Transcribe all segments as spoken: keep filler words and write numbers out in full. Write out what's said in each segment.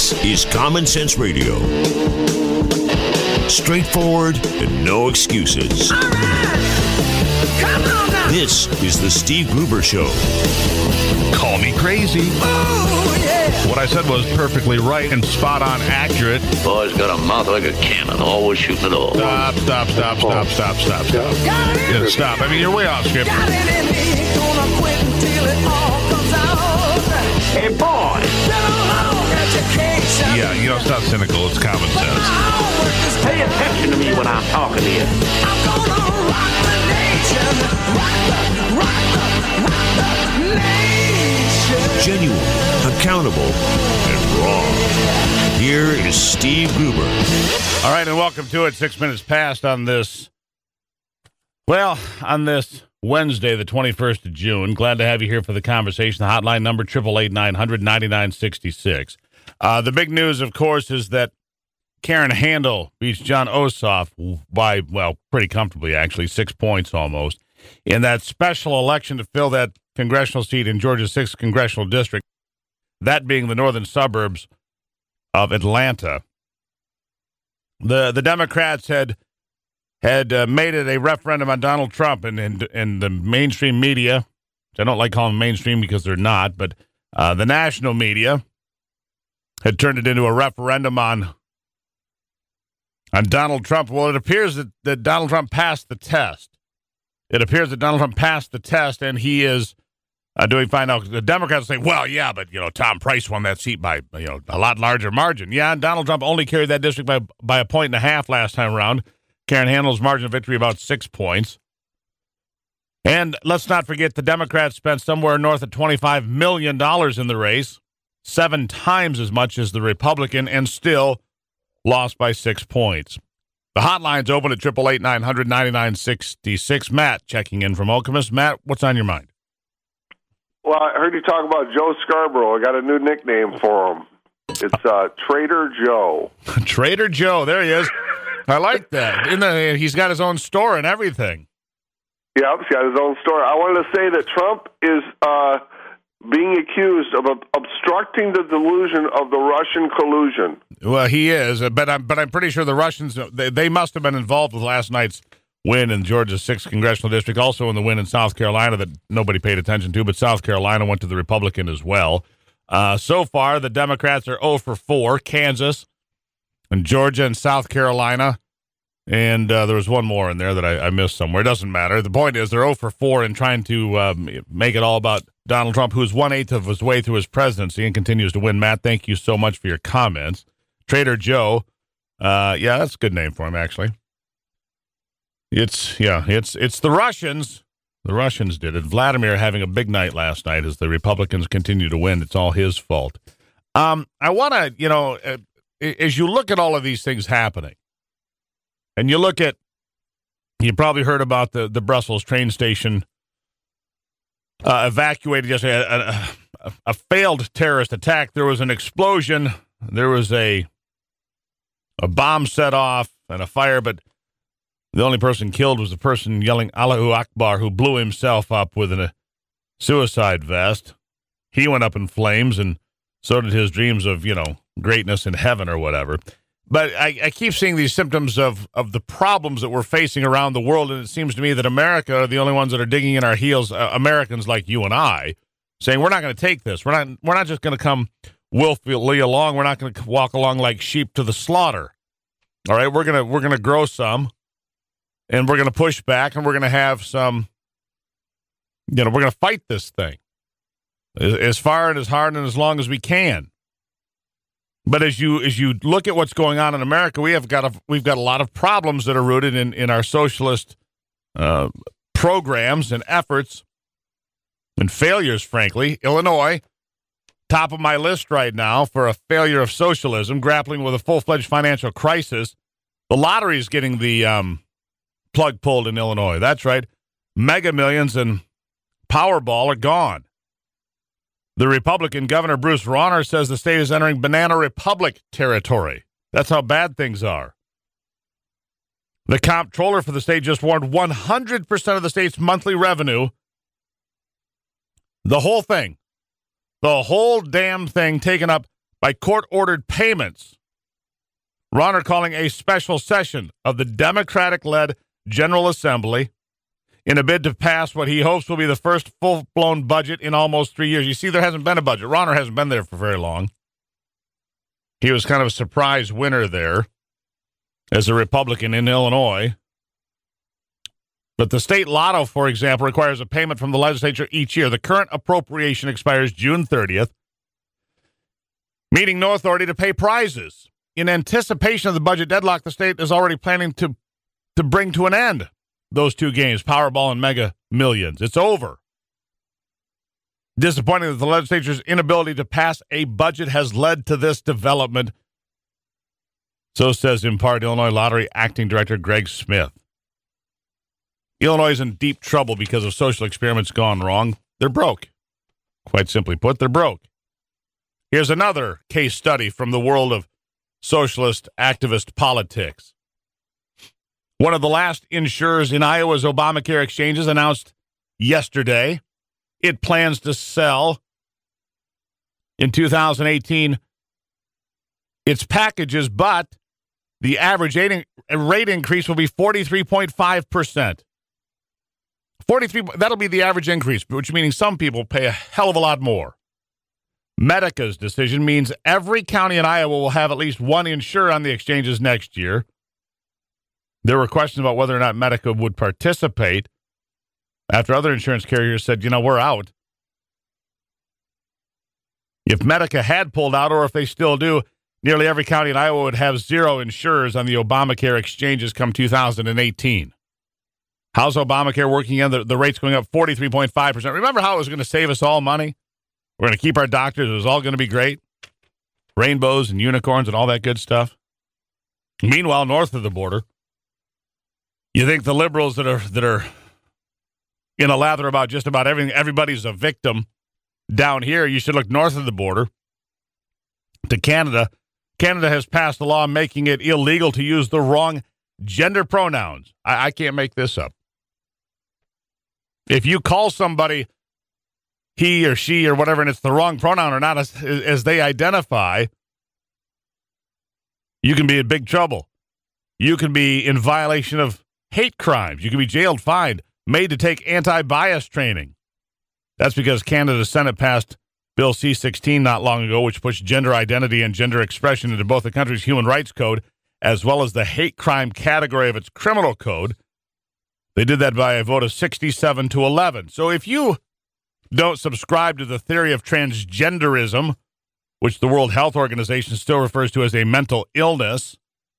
This is Common Sense Radio. Straightforward and no excuses. All right. Come on now. This is the Steve Gruber Show. Call me crazy. Oh, yeah. What I said was perfectly right and spot on accurate. Boy's got a mouth like a cannon, always shooting it all. Stop, stop, stop, stop, stop, stop, stop. Got it in Yeah, me. stop. I mean, you're way off script. Got it in me. Gonna quit until it all comes out. Hey, boy. Been a long education. Yeah, you know, it's not cynical. It's common But sense. my homework is Pay attention to me when I'm talking to you. I'm gonna rock the nation. Rock the, rock the, rock the nation. Genuine, accountable, and raw. Here is Steve Gruber. All right, and welcome to it. Six minutes past on this, well, on this Wednesday, the twenty-first of June. Glad to have you here for the conversation. The hotline number, eight eight eight, nine hundred, ninety-nine sixty-six. Uh, the big news, of course, is that Karen Handel beats Jon Ossoff by, well, pretty comfortably, actually, six points almost, in that special election to fill that congressional seat in Georgia's sixth congressional district, that being the northern suburbs of Atlanta. The the Democrats had had uh, made it a referendum on Donald Trump, and in, in, in the mainstream media, which I don't like calling mainstream because they're not, but uh, the national media had turned it into a referendum on on Donald Trump. Well, it appears that, that Donald Trump passed the test. It appears that Donald Trump passed the test, and he is uh, doing fine now. The Democrats say, well, yeah, but, you know, Tom Price won that seat by, you know, a lot larger margin. Yeah, and Donald Trump only carried that district by, by a point and a half last time around. Karen Handel's margin of victory about six points. And let's not forget the Democrats spent somewhere north of twenty-five million dollars in the race, seven times as much as the Republican, and still lost by six points. The hotline's open at eight eight eight, nine hundred, ninety-nine sixty-six. Matt checking in from Okemos. Matt, what's on your mind? Well, I heard you talk about Joe Scarborough. I got a new nickname for him. It's uh, Trader Joe. Trader Joe. There he is. I like that. In the, he's got his own store and everything. Yep, he's got his own store. I wanted to say that Trump is uh, being accused of ob- obstructing the delusion of the Russian collusion. Well, he is, but I'm but I'm pretty sure the Russians, they, they must have been involved with last night's win in Georgia's sixth congressional district, also in the win in South Carolina that nobody paid attention to, but South Carolina went to the Republican as well. Uh, so far, the Democrats are zero for four, Kansas and Georgia and South Carolina, and uh, there was one more in there that I, I missed somewhere. It doesn't matter. The point is they're zero for four in trying to um, make it all about Donald Trump, who's one-eighth of his way through his presidency and continues to win. Matt, thank you so much for your comments. Trader Joe, uh, yeah, that's a good name for him, actually. It's, yeah, it's it's the Russians. The Russians did it. Vladimir having a big night last night as the Republicans continue to win. It's all his fault. Um, I want to, you know, uh, as you look at all of these things happening, and you look at, you probably heard about the, the Brussels train station uh, evacuated yesterday, a, a, a failed terrorist attack. There was an explosion. There was a a bomb set off and a fire, but the only person killed was the person yelling Allahu Akbar, who blew himself up with a suicide vest. He went up in flames, and so did his dreams of, you know, greatness in heaven or whatever. But I, I keep seeing these symptoms of, of the problems that we're facing around the world, and it seems to me that America are the only ones that are digging in our heels, uh, Americans like you and I, saying we're not going to take this. We're not, we're not just going to come willfully along. We're not going to walk along like sheep to the slaughter. All right, we're gonna we're gonna grow some, and we're gonna push back, and we're gonna have some. You know, we're gonna fight this thing as, as far and as hard and as long as we can. But as you as you look at what's going on in America, we have got a we've got a lot of problems that are rooted in in our socialist uh, programs and efforts and failures. Frankly, Illinois, top of my list right now for a failure of socialism, grappling with a full-fledged financial crisis. The lottery is getting the um, plug pulled in Illinois. That's right. Mega Millions and Powerball are gone. The Republican Governor Bruce Rauner says the state is entering Banana Republic territory. That's how bad things are. The comptroller for the state just warned one hundred percent of the state's monthly revenue, the whole thing, The whole damn thing taken up by court-ordered payments. Rauner calling a special session of the Democratic-led General Assembly in a bid to pass what he hopes will be the first full-blown budget in almost three years. You see, there hasn't been a budget. Rauner hasn't been there for very long. He was kind of a surprise winner there as a Republican in Illinois. But the state lotto, for example, requires a payment from the legislature each year. The current appropriation expires June thirtieth, meaning no authority to pay prizes. In anticipation of the budget deadlock, the state is already planning to, to bring to an end those two games, Powerball and Mega Millions. It's over. Disappointing that the legislature's inability to pass a budget has led to this development. So says, in part, Illinois Lottery Acting Director Greg Smith. Illinois is in deep trouble because of social experiments gone wrong. They're broke. Quite simply put, they're broke. Here's another case study from the world of socialist activist politics. One of the last insurers in Iowa's Obamacare exchanges announced yesterday it plans to sell in two thousand eighteen its packages, but the average rate increase will be forty-three point five percent. forty-three, that'll be the average increase, which meaning some people pay a hell of a lot more. Medica's decision means every county in Iowa will have at least one insurer on the exchanges next year. There were questions about whether or not Medica would participate after other insurance carriers said, you know, we're out. If Medica had pulled out, or if they still do, nearly every county in Iowa would have zero insurers on the Obamacare exchanges come two thousand eighteen. How's Obamacare working in? The, the rate's going up forty-three point five percent. Remember how it was going to save us all money? We're going to keep our doctors. It was all going to be great. Rainbows and unicorns and all that good stuff. Meanwhile, north of the border, you think the liberals that are that are in a lather about just about everything, everybody's a victim down here. You should look north of the border to Canada. Canada has passed a law making it illegal to use the wrong gender pronouns. I, I can't make this up. If you call somebody he or she or whatever, and it's the wrong pronoun or not as, as they identify, you can be in big trouble. You can be in violation of hate crimes. You can be jailed, fined, made to take anti-bias training. That's because Canada's Senate passed Bill C sixteen not long ago, which pushed gender identity and gender expression into both the country's human rights code as well as the hate crime category of its criminal code. They did that by a vote of sixty-seven to eleven. So if you don't subscribe to the theory of transgenderism, which the World Health Organization still refers to as a mental illness,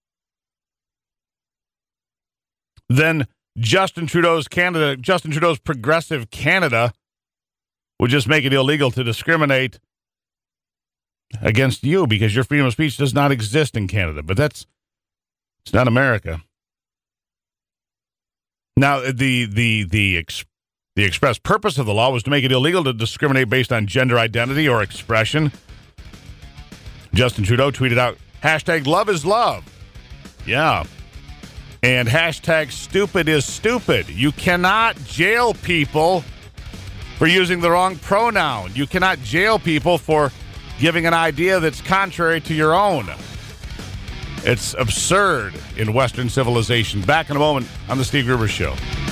then Justin Trudeau's Canada, Justin Trudeau's progressive Canada would just make it illegal to discriminate against you because your freedom of speech does not exist in Canada. But that's it's not America. Now, the the the ex, the express purpose of the law was to make it illegal to discriminate based on gender identity or expression. Justin Trudeau tweeted out, hashtag love is love. Yeah. And hashtag stupid is stupid. You cannot jail people for using the wrong pronoun. You cannot jail people for giving an idea that's contrary to your own. It's absurd in Western civilization. Back in a moment on the Steve Gruber Show.